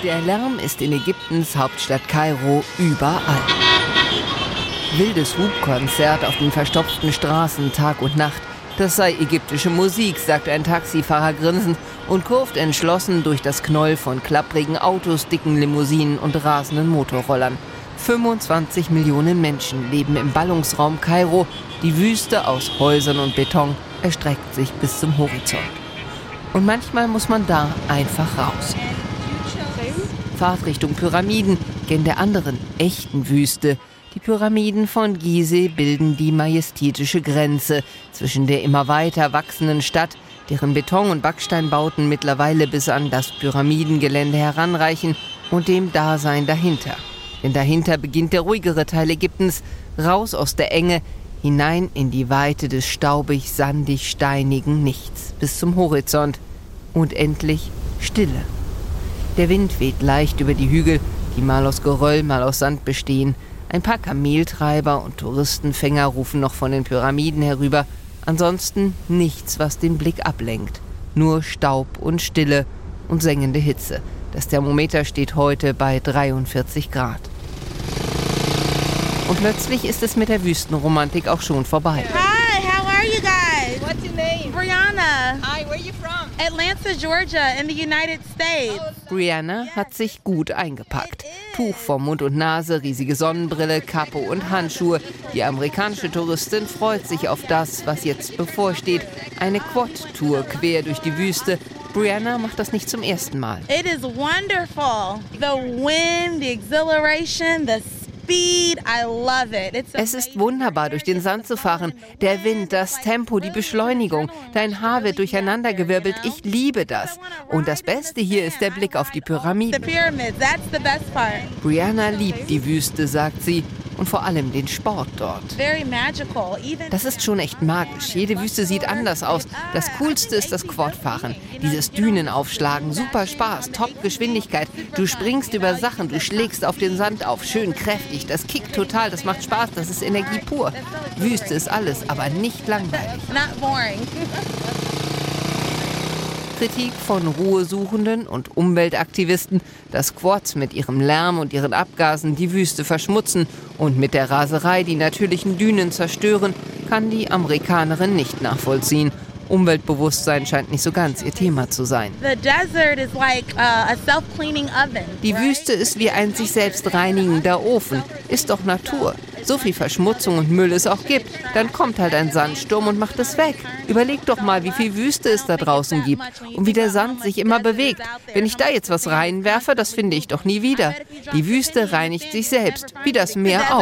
Der Lärm ist in Ägyptens Hauptstadt Kairo überall. Wildes Hubkonzert auf den verstopften Straßen Tag und Nacht. Das sei ägyptische Musik, sagt ein Taxifahrer grinsend und kurvt entschlossen durch das Knäuel von klapprigen Autos, dicken Limousinen und rasenden Motorrollern. 25 Millionen Menschen leben im Ballungsraum Kairo. Die Wüste aus Häusern und Beton erstreckt sich bis zum Horizont. Und manchmal muss man da einfach raus. Fahrt Richtung Pyramiden, gen der anderen, echten Wüste. Die Pyramiden von Gizeh bilden die majestätische Grenze zwischen der immer weiter wachsenden Stadt, deren Beton- und Backsteinbauten mittlerweile bis an das Pyramidengelände heranreichen, und dem Dasein dahinter. Denn dahinter beginnt der ruhigere Teil Ägyptens, raus aus der Enge, hinein in die Weite des staubig-sandig-steinigen Nichts, bis zum Horizont. Und endlich Stille. Der Wind weht leicht über die Hügel, die mal aus Geröll, mal aus Sand bestehen. Ein paar Kameltreiber und Touristenfänger rufen noch von den Pyramiden herüber. Ansonsten nichts, was den Blick ablenkt. Nur Staub und Stille und sengende Hitze. Das Thermometer steht heute bei 43 Grad. Und plötzlich ist es mit der Wüstenromantik auch schon vorbei. Hi, how are you guys? What's your name? Brianna. Hi, where are you from? Atlanta, Georgia, in the United States. Brianna hat sich gut eingepackt. Tuch vor Mund und Nase, riesige Sonnenbrille, Kappe und Handschuhe. Die amerikanische Touristin freut sich auf das, was jetzt bevorsteht. Eine Quad-Tour quer durch die Wüste. Brianna macht das nicht zum ersten Mal. It is wonderful. The wind, the exhilaration, the speed, I love it. Es ist wunderbar, durch den Sand zu fahren. Der Wind, das Tempo, die Beschleunigung. Dein Haar wird durcheinandergewirbelt. Ich liebe das. Und das Beste hier ist der Blick auf die Pyramiden. The pyramids, that's the best part. Brianna liebt die Wüste, sagt sie. Und vor allem den Sport dort. Very magical. Das ist schon echt magisch. Jede Wüste sieht anders aus. Das Coolste ist das Quadfahren. Dieses Dünenaufschlagen, super Spaß, Top-Geschwindigkeit. Du springst über Sachen, du schlägst auf den Sand auf, schön kräftig. Das kickt total, das macht Spaß, das ist Energie pur. Wüste ist alles, aber nicht langweilig. Not boring. Kritik von Ruhesuchenden und Umweltaktivisten, dass Quads mit ihrem Lärm und ihren Abgasen die Wüste verschmutzen und mit der Raserei die natürlichen Dünen zerstören, kann die Amerikanerin nicht nachvollziehen. Umweltbewusstsein scheint nicht so ganz ihr Thema zu sein. The desert is like a self-cleaning oven. Die Wüste ist wie ein sich selbst reinigender Ofen. Ist doch Natur. So viel Verschmutzung und Müll es auch gibt, dann kommt halt ein Sandsturm und macht es weg. Überleg doch mal, wie viel Wüste es da draußen gibt und wie der Sand sich immer bewegt. Wenn ich da jetzt was reinwerfe, das finde ich doch nie wieder. Die Wüste reinigt sich selbst, wie das Meer auch.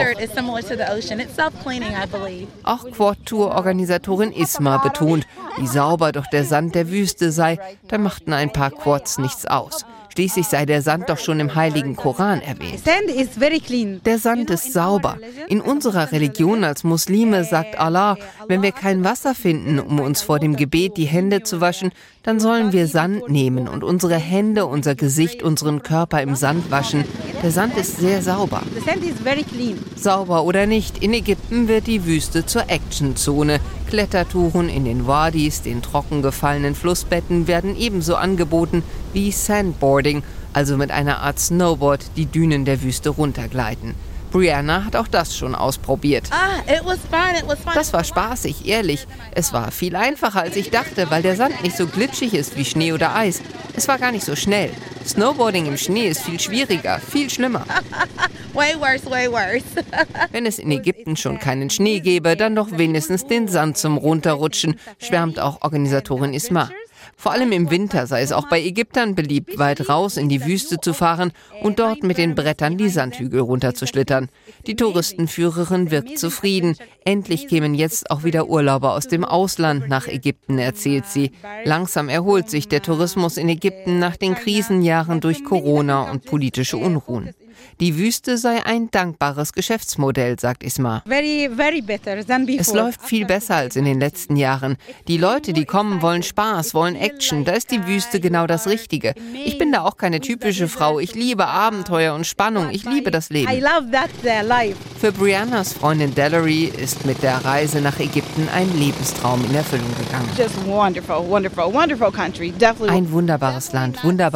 Auch Quad-Tour-Organisatorin Isma betont, wie sauber doch der Sand der Wüste sei, da machten ein paar Quads nichts aus. Schließlich sei der Sand doch schon im heiligen Koran erwähnt. Der Sand ist sauber. In unserer Religion als Muslime sagt Allah, wenn wir kein Wasser finden, um uns vor dem Gebet die Hände zu waschen, dann sollen wir Sand nehmen und unsere Hände, unser Gesicht, unseren Körper im Sand waschen. Der Sand ist sehr sauber. Sauber oder nicht, in Ägypten wird die Wüste zur Actionzone. Klettertouren in den Wadis, den trocken gefallenen Flussbetten werden ebenso angeboten wie Sandboarding, also mit einer Art Snowboard die Dünen der Wüste runtergleiten. Brianna hat auch das schon ausprobiert. Das war spaßig, ehrlich. Es war viel einfacher, als ich dachte, weil der Sand nicht so glitschig ist wie Schnee oder Eis. Es war gar nicht so schnell. Snowboarding im Schnee ist viel schwieriger, viel schlimmer. Way worse, way worse. Wenn es in Ägypten schon keinen Schnee gäbe, dann doch wenigstens den Sand zum Runterrutschen, schwärmt auch Organisatorin Isma. Vor allem im Winter sei es auch bei Ägyptern beliebt, weit raus in die Wüste zu fahren und dort mit den Brettern die Sandhügel runterzuschlittern. Die Touristenführerin wirkt zufrieden. Endlich kämen jetzt auch wieder Urlauber aus dem Ausland nach Ägypten, erzählt sie. Langsam erholt sich der Tourismus in Ägypten nach den Krisenjahren durch Corona und politische Unruhen. Die Wüste sei ein dankbares Geschäftsmodell, sagt Isma. Es läuft viel besser als in den letzten Jahren. Die Leute, die kommen, wollen Spaß, wollen Action. Da ist die Wüste genau das Richtige. Ich bin da auch keine typische Frau. Ich liebe Abenteuer und Spannung. Ich liebe das Leben. Für Briannas Freundin Delary ist mit der Reise nach Ägypten ein Lebenstraum in Erfüllung gegangen. Ein wunderbares Land, wunderbar.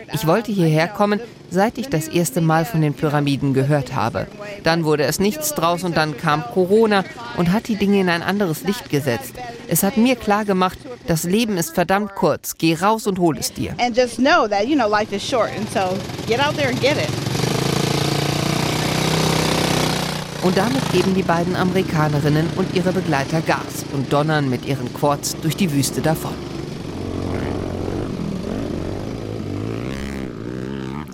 Ich wollte hierher kommen, seit ich das erste Mal von den Pyramiden gehört habe. Dann wurde es nichts draus und dann kam Corona und hat die Dinge in ein anderes Licht gesetzt. Es hat mir klar gemacht, das Leben ist verdammt kurz. Geh raus und hol es dir. And just know that, life is short. And so get out there and get it. Und damit geben die beiden Amerikanerinnen und ihre Begleiter Gas und donnern mit ihren Quads durch die Wüste davon.